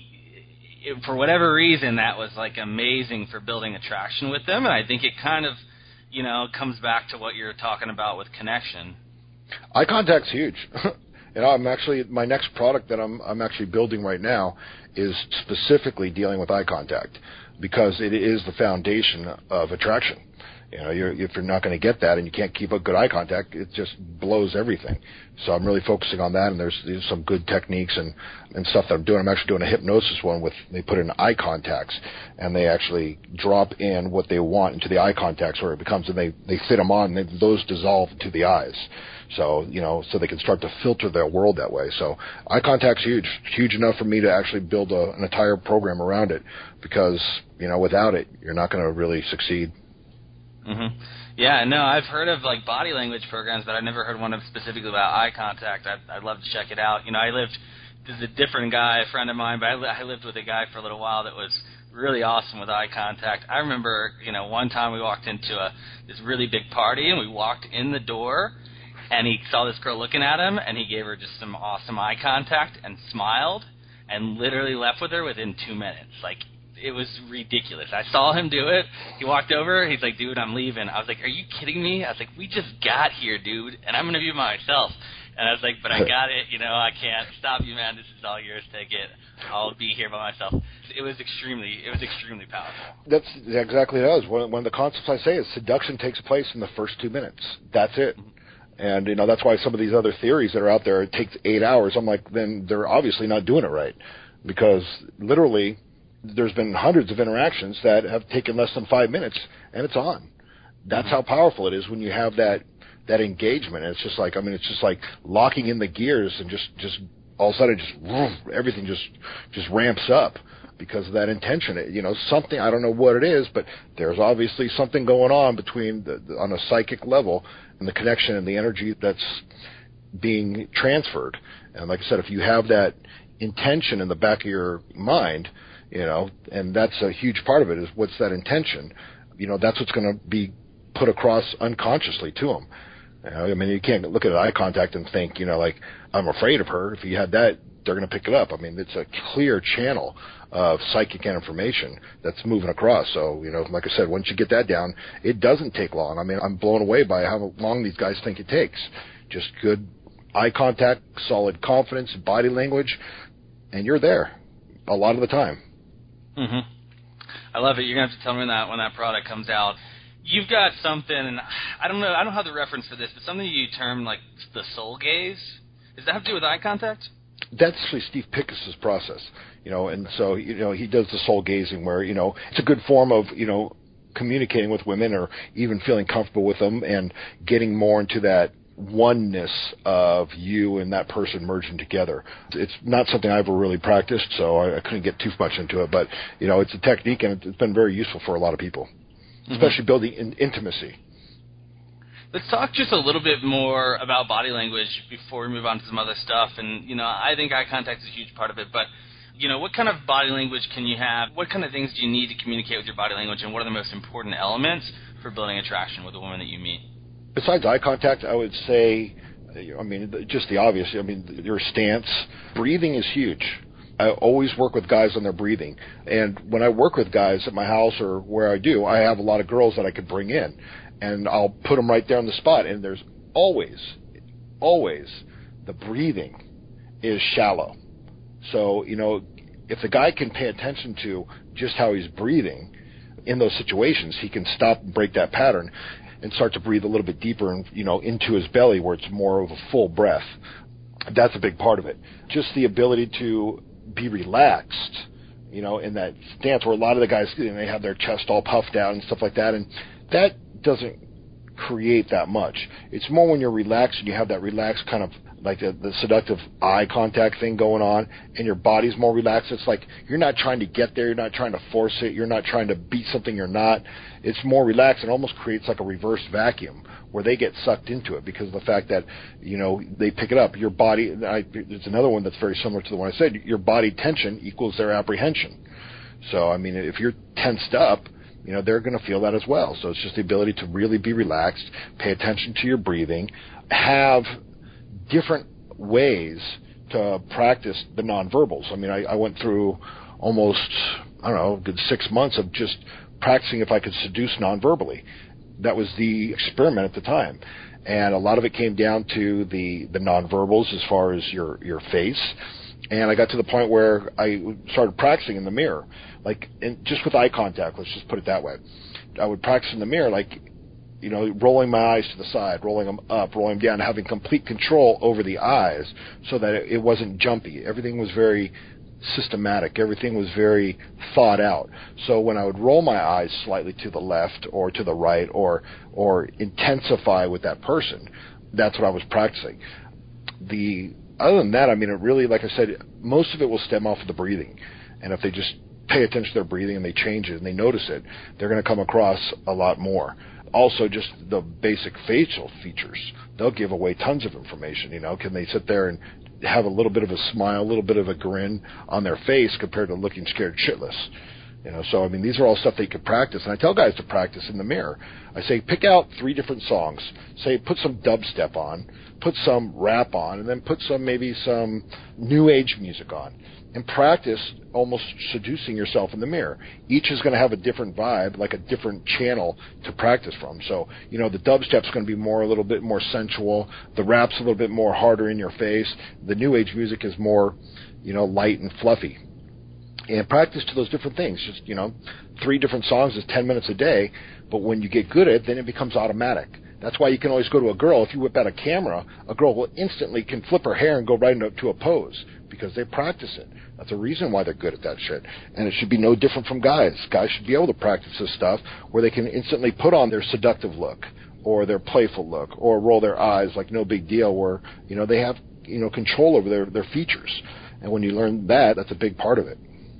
for whatever reason, that was, like, amazing for building attraction with them, and I think it kind of, you know, comes back to what you're talking about with connection. Eye contact's huge. You know, I'm actually, my next product that I'm I'm actually building right now is specifically dealing with eye contact, because it is the foundation of attraction. You know, you're, if you're not going to get that and you can't keep a good eye contact, it just blows everything. So I'm really focusing on that, and there's, there's some good techniques and, and stuff that I'm doing. I'm actually doing a hypnosis one with, they put in eye contacts, and they actually drop in what they want into the eye contacts where it becomes, and they, they fit them on, and they, those dissolve to the eyes. So, you know, so they can start to filter their world that way. So eye contact's huge, huge enough for me to actually build a, an entire program around it, because, you know, without it, you're not going to really succeed. Mm-hmm. Yeah, no, I've heard of, like, body language programs, but I've never heard one of specifically about eye contact. I'd, I'd love to check it out. You know, I lived, this is a different guy, a friend of mine, but I, I lived with a guy for a little while that was really awesome with eye contact. I remember, you know, one time we walked into a this really big party, and we walked in the door, and he saw this girl looking at him, and he gave her just some awesome eye contact and smiled and literally left with her within two minutes. Like, it was ridiculous. I saw him do it. He walked over. He's like, dude, I'm leaving. I was like, are you kidding me? I was like, we just got here, dude, and I'm going to be myself. And I was like, but I got it. You know, I can't stop you, man. This is all yours. Take it. I'll be here by myself. It was extremely, it was extremely powerful. That's exactly what it is. One, one of the concepts I say is seduction takes place in the first two minutes. That's it. Mm-hmm. And, you know, that's why some of these other theories that are out there, it takes eight hours. I'm like, then they're obviously not doing it right, because literally there's been hundreds of interactions that have taken less than five minutes, and it's on. That's mm-hmm. how powerful it is when you have that that engagement. And it's just like, I mean, it's just like locking in the gears, and just, just all of a sudden, just woof, everything just just ramps up because of that intention. It, you know, something, I don't know what it is, but there's obviously something going on between the, the, on a psychic level, and the connection and the energy that's being transferred. And like I said, if you have that intention in the back of your mind, you know, and that's a huge part of it, is what's that intention? You know, that's what's going to be put across unconsciously to them. You know, I mean, you can't look at eye contact and think, you know, like, I'm afraid of her. If you had that, they're going to pick it up. I mean, it's a clear channel of psychic information that's moving across. So, you know, like I said, once you get that down, it doesn't take long. I mean, I'm blown away by how long these guys think it takes. Just good eye contact, solid confidence, body language, and you're there a lot of the time. Mm-hmm. I love it. You're going to have to tell me when that, when that product comes out. You've got something, and I don't know, I don't have the reference for this, but something you term like the soul gaze. Does that have to do with eye contact? That's actually Steve Pickus's process, you know, and so, you know, he does the soul gazing where, you know, it's a good form of, you know, communicating with women or even feeling comfortable with them and getting more into that oneness of you and that person merging together. It's not something I ever really practiced, so I, I couldn't get too much into it, but, you know, it's a technique and it's been very useful for a lot of people, especially mm-hmm. building in, intimacy. Let's talk just a little bit more about body language before we move on to some other stuff. And, you know, I think eye contact is a huge part of it. But, you know, what kind of body language can you have? What kind of things do you need to communicate with your body language? And what are the most important elements for building attraction with a woman that you meet? Besides eye contact, I would say, I mean, just the obvious. I mean, your stance. Breathing is huge. I always work with guys on their breathing. And when I work with guys at my house or where I do, I have a lot of girls that I could bring in. And I'll put them right there on the spot. And there's always, always, the breathing is shallow. So, you know, if the guy can pay attention to just how he's breathing in those situations, he can stop and break that pattern and start to breathe a little bit deeper and, you know, into his belly where it's more of a full breath. That's a big part of it. Just the ability to be relaxed, you know, in that stance where a lot of the guys, you know, they have their chest all puffed out and stuff like that. And that doesn't create that much. It's more when you're relaxed and you have that relaxed kind of like the, the seductive eye contact thing going on and your body's more relaxed. It's like you're not trying to get there. You're not trying to force it. You're not trying to beat something you're not. It's more relaxed and almost creates like a reverse vacuum where they get sucked into it because of the fact that, you know, they pick it up. Your body, I, there's another one that's very similar to the one I said, your body tension equals their apprehension. So, I mean, if you're tensed up, you know, they're going to feel that as well. So it's just the ability to really be relaxed, pay attention to your breathing, have different ways to practice the nonverbals. I mean, I, I went through almost, I don't know, a good six months of just practicing if I could seduce nonverbally. That was the experiment at the time. And a lot of it came down to the, the nonverbals as far as your, your face. And I got to the point where I started practicing in the mirror, like in, just with eye contact, let's just put it that way. I would practice in the mirror, like, you know, rolling my eyes to the side, rolling them up, rolling them down, having complete control over the eyes so that it, it wasn't jumpy. Everything was very systematic. Everything was very thought out. So when I would roll my eyes slightly to the left or to the right or or intensify with that person, that's what I was practicing. The Other than that, I mean, it really, like I said, most of it will stem off of the breathing. And if they just pay attention to their breathing and they change it and they notice it, they're going to come across a lot more. Also, just the basic facial features. They'll give away tons of information, you know. Can they sit there and have a little bit of a smile, a little bit of a grin on their face compared to looking scared shitless? You know, so, I mean, these are all stuff they could practice. And I tell guys to practice in the mirror. I say, pick out three different songs. Say, put some dubstep on, put some rap on, and then put some, maybe some new age music on. And practice almost seducing yourself in the mirror. Each is going to have a different vibe, like a different channel to practice from. So, you know, the dubstep's going to be more, a little bit more sensual. The rap's a little bit more harder in your face. The new age music is more, you know, light and fluffy. And practice to those different things. Just, you know, three different songs is ten minutes a day, but when you get good at it, then it becomes automatic. That's why you can always go to a girl. If you whip out a camera, a girl will instantly can flip her hair and go right into to a pose because they practice it. That's a reason why they're good at that shit. And it should be no different from guys. Guys should be able to practice this stuff where they can instantly put on their seductive look or their playful look or roll their eyes like no big deal where, you know, they have, you know, control over their, their features. And when you learn that, that's a big part of it.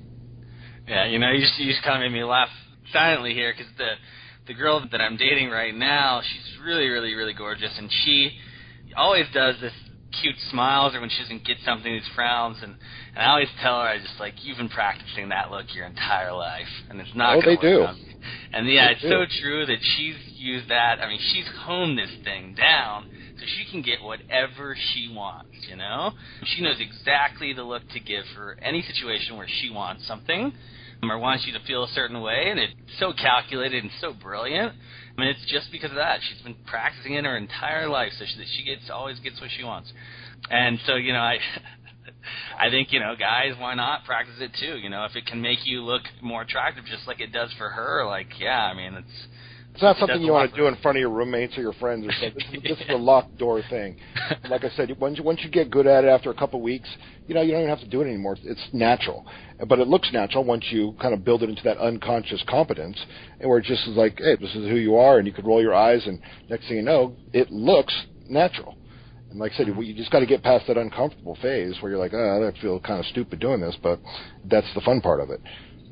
Yeah, you know, you just, you just kind of made me laugh silently here because the the girl that I'm dating right now, she's really, really, really gorgeous, and she always does this cute smiles, or when she doesn't get something, these frowns, and, and I always tell her, I just like, you've been practicing that look your entire life, and it's not oh, going to work do. out. And yeah, they it's do. so true that she's used that. I mean, she's honed this thing down so she can get whatever she wants, you know? She knows exactly the look to give for any situation where she wants something or wants you to feel a certain way, and it's so calculated and so brilliant. I mean, it's just because of that. She's been practicing it her entire life, so she, that she gets always gets what she wants. And so, you know, I I think, you know, guys, why not practice it too? You know, if it can make you look more attractive just like it does for her, like, yeah, I mean, it's... It's not something you want to do in front of your roommates or your friends or something. This is, this is a locked door thing. Like I said, once you, once you get good at it after a couple of weeks, you know, you don't even have to do it anymore. It's natural. But it looks natural once you kind of build it into that unconscious competence, and where it just is like, hey, this is who you are, and you could roll your eyes, and next thing you know, it looks natural. And like I said, you just got to get past that uncomfortable phase where you're like, oh, I feel kind of stupid doing this, but that's the fun part of it.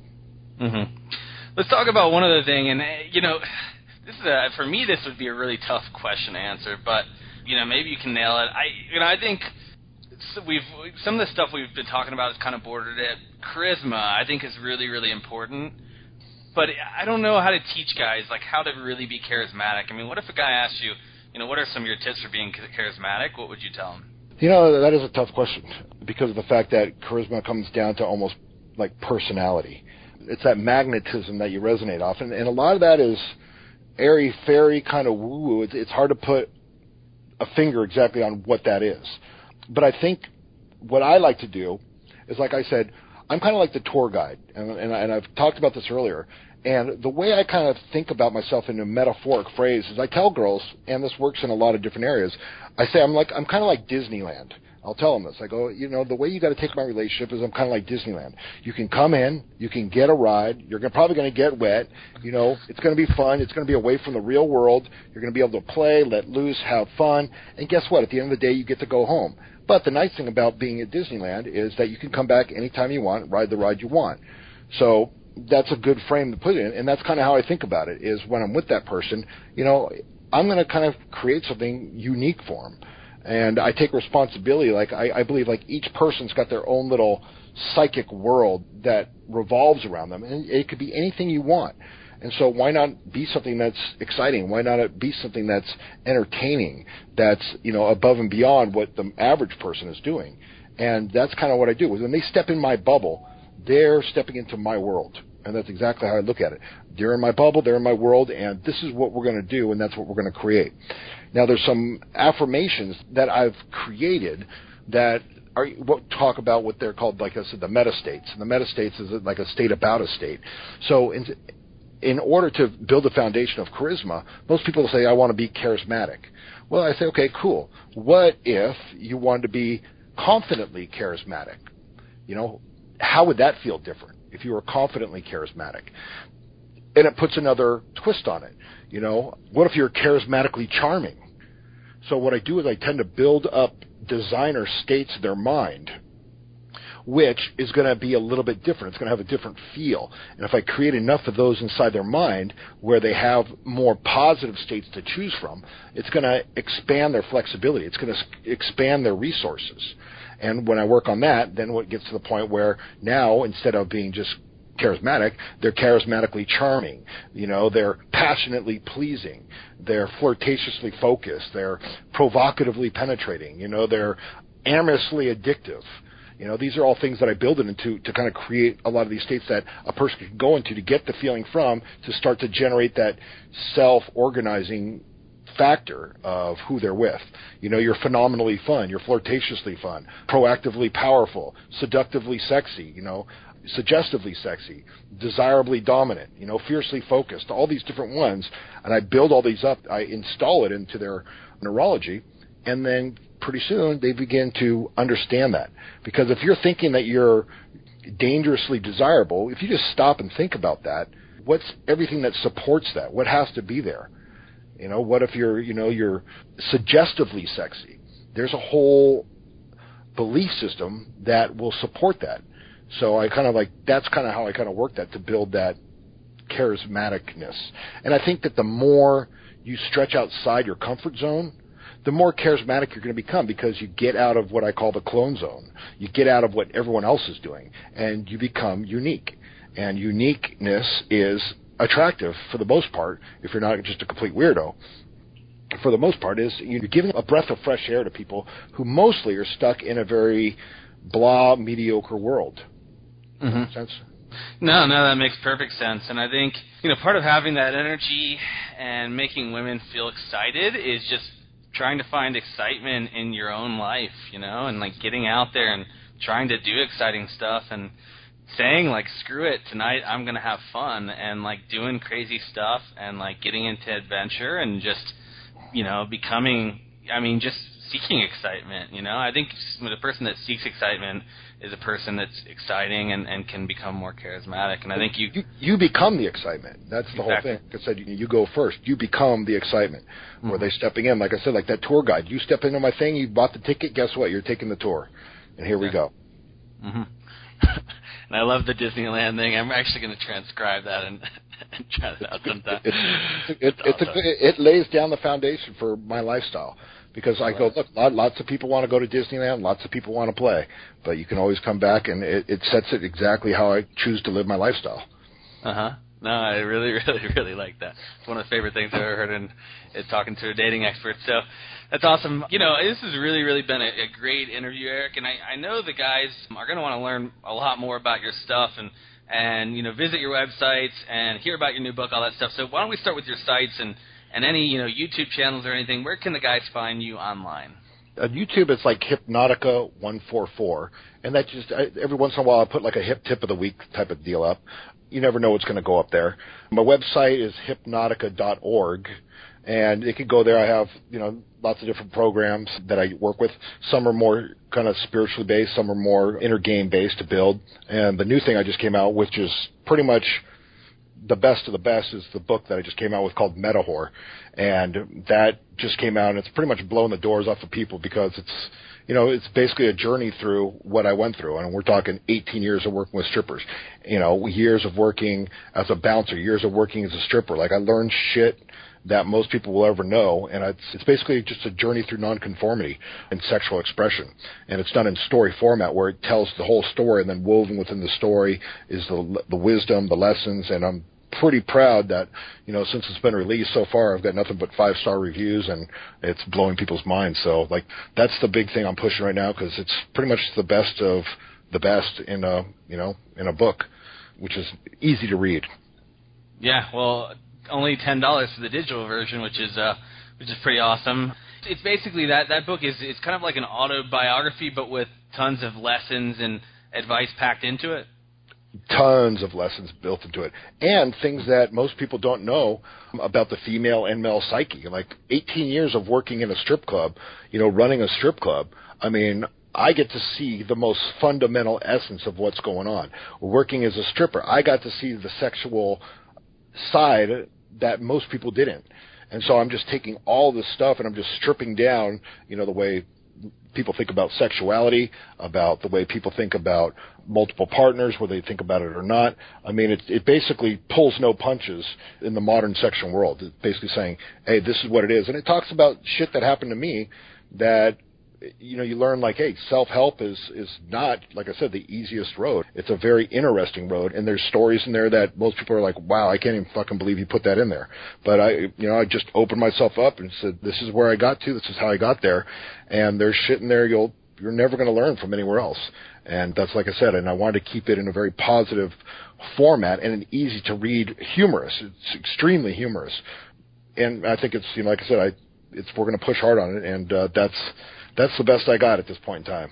Mm-hmm. Let's talk about one other thing, and, you know, this is a, for me, this would be a really tough question to answer, but, you know, maybe you can nail it. I, you know, I think we've, some of the stuff we've been talking about is kind of bordered it. Charisma, I think, is really, really important, but I don't know how to teach guys, like, how to really be charismatic. I mean, what if a guy asks you, you know, what are some of your tips for being charismatic? What would you tell him? You know, that is a tough question because of the fact that charisma comes down to almost like personality. It's that magnetism that you resonate off, and, and a lot of that is airy-fairy kind of woo-woo. It's, it's hard to put a finger exactly on what that is. But I think what I like to do is, like I said, I'm kind of like the tour guide, and, and, and I've talked about this earlier. And the way I kind of think about myself in a metaphoric phrase is I tell girls, and this works in a lot of different areas, I say I'm like I'm kind of like Disneyland. I'll tell them this. I go, you know, the way you got to take my relationship is I'm kind of like Disneyland. You can come in, you can get a ride, you're gonna, probably going to get wet, you know, it's going to be fun, it's going to be away from the real world, you're going to be able to play, let loose, have fun, and guess what? At the end of the day, you get to go home. But the nice thing about being at Disneyland is that you can come back anytime you want, ride the ride you want. So that's a good frame to put it in, and that's kind of how I think about it, is when I'm with that person, you know, I'm going to kind of create something unique for them. And I take responsibility. Like I, I believe like each person's got their own little psychic world that revolves around them, and it could be anything you want. And so why not be something that's exciting? Why not it be something that's entertaining, that's, you know, above and beyond what the average person is doing? And that's kind of what I do. When they step in my bubble, they're stepping into my world. And that's exactly how I look at it. They're in my bubble, they're in my world, and this is what we're going to do, and that's what we're going to create. Now, there's some affirmations that I've created that are what talk about what they're called, like I said, the meta states. And the meta states is like a state about a state. So in, in order to build a foundation of charisma, most people say, I want to be charismatic. Well, I say, okay, cool. What if you wanted to be confidently charismatic? You know, how would that feel different if you were confidently charismatic? And it puts another twist on it. You know, what if you're charismatically charming? So what I do is I tend to build up designer states of their mind, which is going to be a little bit different. It's going to have a different feel. And if I create enough of those inside their mind where they have more positive states to choose from, it's going to expand their flexibility. It's going to expand their resources. And when I work on that, then what gets to the point where now, instead of being just charismatic, they're charismatically charming. You know, they're passionately pleasing. They're flirtatiously focused. They're provocatively penetrating. You know, they're amorously addictive. You know, these are all things that I build it into to kind of create a lot of these states that a person can go into to get the feeling from, to start to generate that self-organizing factor of who they're with. You know, you're phenomenally fun. You're flirtatiously fun, proactively powerful, seductively sexy, you know, suggestively sexy, desirably dominant, you know, fiercely focused, all these different ones. And I build all these up. I install it into their neurology, and then pretty soon they begin to understand that. Because if you're thinking that you're dangerously desirable, if you just stop and think about that, what's everything that supports that? What has to be there? You know, what if you're, you know, you're suggestively sexy? There's a whole belief system that will support that. So I kind of like, that's kind of how I kind of work that to build that charismaticness. And I think that the more you stretch outside your comfort zone, the more charismatic you're going to become, because you get out of what I call the clone zone. You get out of what everyone else is doing, and you become unique. And uniqueness is attractive for the most part, if you're not just a complete weirdo. For the most part, is you're giving a breath of fresh air to people who mostly are stuck in a very blah, mediocre world. Mm-hmm. Does that make sense? No, no, that makes perfect sense. And I think, you know, part of having that energy and making women feel excited is just trying to find excitement in your own life, you know, and like getting out there and trying to do exciting stuff and saying, like, screw it, tonight I'm going to have fun, and, like, doing crazy stuff and, like, getting into adventure and just, you know, becoming, I mean, just seeking excitement, you know? I think the person that seeks excitement is a person that's exciting and, and can become more charismatic, and I think you... You, you become the excitement. That's the exactly. whole thing. Like I said, you, you go first. You become the excitement. Mm-hmm. Were they stepping in? Like I said, like that tour guide. You step into my thing, you bought the ticket, guess what? You're taking the tour. And here exactly. we go. Mm-hmm. And I love the Disneyland thing. I'm actually going to transcribe that and, and try that out sometime. It, it, it, it's a, it lays down the foundation for my lifestyle. Because I go, look, lots of people want to go to Disneyland, lots of people want to play, but you can always come back, and it, it sets it exactly how I choose to live my lifestyle. Uh-huh. No, I really, really, really like that. It's one of the favorite things I've ever heard in, in talking to a dating expert. So that's awesome. You know, this has really, really been a, a great interview, Eric, and I, I know the guys are going to want to learn a lot more about your stuff and, and, you know, visit your websites and hear about your new book, all that stuff. So why don't we start with your sites and And any, you know, YouTube channels or anything, where can the guys find you online? On YouTube, it's like Hypnotica one four four, and that just I, every once in a while I put like a hip tip of the week type of deal up. You never know what's going to go up there. My website is hypnotica dot org, and it can go there. I have, you know, lots of different programs that I work with. Some are more kind of spiritually based, some are more inner game based to build. And the new thing I just came out, which is pretty much the best of the best, is the book that I just came out with called Metahor, and that just came out, and it's pretty much blowing the doors off of people because it's, you know, it's basically a journey through what I went through, and we're talking eighteen years of working with strippers, you know, years of working as a bouncer, years of working as a stripper. Like, I learned shit that most people will ever know, and it's, it's basically just a journey through nonconformity and sexual expression. And it's done in story format where it tells the whole story, and then woven within the story is the the wisdom, the lessons, and I'm pretty proud that, you know, since it's been released so far, I've got nothing but five-star reviews, and it's blowing people's minds. So, like, that's the big thing I'm pushing right now, because it's pretty much the best of the best in a, you know, in a book, which is easy to read. Yeah, well, only ten dollars for the digital version, which is uh, which is pretty awesome. It's basically that that book is it's kind of like an autobiography, but with tons of lessons and advice packed into it. Tons of lessons built into it, and things that most people don't know about the female and male psyche. Like eighteen years of working in a strip club, you know, running a strip club. I mean, I get to see the most fundamental essence of what's going on. Working as a stripper, I got to see the sexual side that most people didn't. And so I'm just taking all this stuff and I'm just stripping down, you know, the way people think about sexuality, about the way people think about multiple partners, whether they think about it or not. I mean, it, it basically pulls no punches in the modern sexual world. It's basically saying, hey, this is what it is. And it talks about shit that happened to me that, you know, you learn, like, hey, self-help is, is not, like I said, the easiest road. It's a very interesting road, and there's stories in there that most people are like, wow, I can't even fucking believe you put that in there. But I, you know, I just opened myself up and said, this is where I got to, this is how I got there, and there's shit in there you'll, you're never going to learn from anywhere else. And that's, like I said, and I wanted to keep it in a very positive format and an easy to read, humorous. It's extremely humorous. And I think it's, you know, like I said, I, it's, we're going to push hard on it, and uh, that's, That's the best I got at this point in time.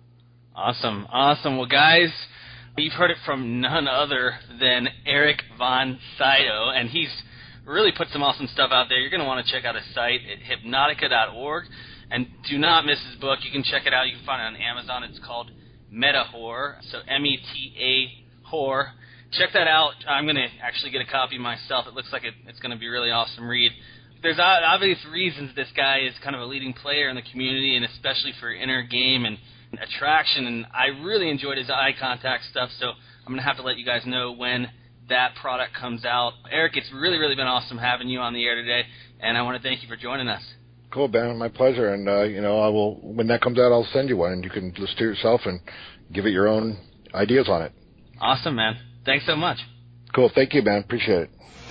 Awesome. Awesome. Well, guys, you've heard it from none other than Eric Von Sydow, and he's really put some awesome stuff out there. You're going to want to check out his site at hypnotica dot org, and do not miss his book. You can check it out. You can find it on Amazon. It's called Metahor, so M E T A Hor. Check that out. I'm going to actually get a copy myself. It looks like it, it's going to be a really awesome read. There's obvious reasons this guy is kind of a leading player in the community, and especially for inner game and attraction, and I really enjoyed his eye contact stuff, so I'm going to have to let you guys know when that product comes out. Eric, it's really, really been awesome having you on the air today, and I want to thank you for joining us. Cool, Ben. My pleasure, and, uh, you know, I will, when that comes out, I'll send you one, and you can listen to it yourself and give it your own ideas on it. Awesome, man. Thanks so much. Cool. Thank you, man. Appreciate it.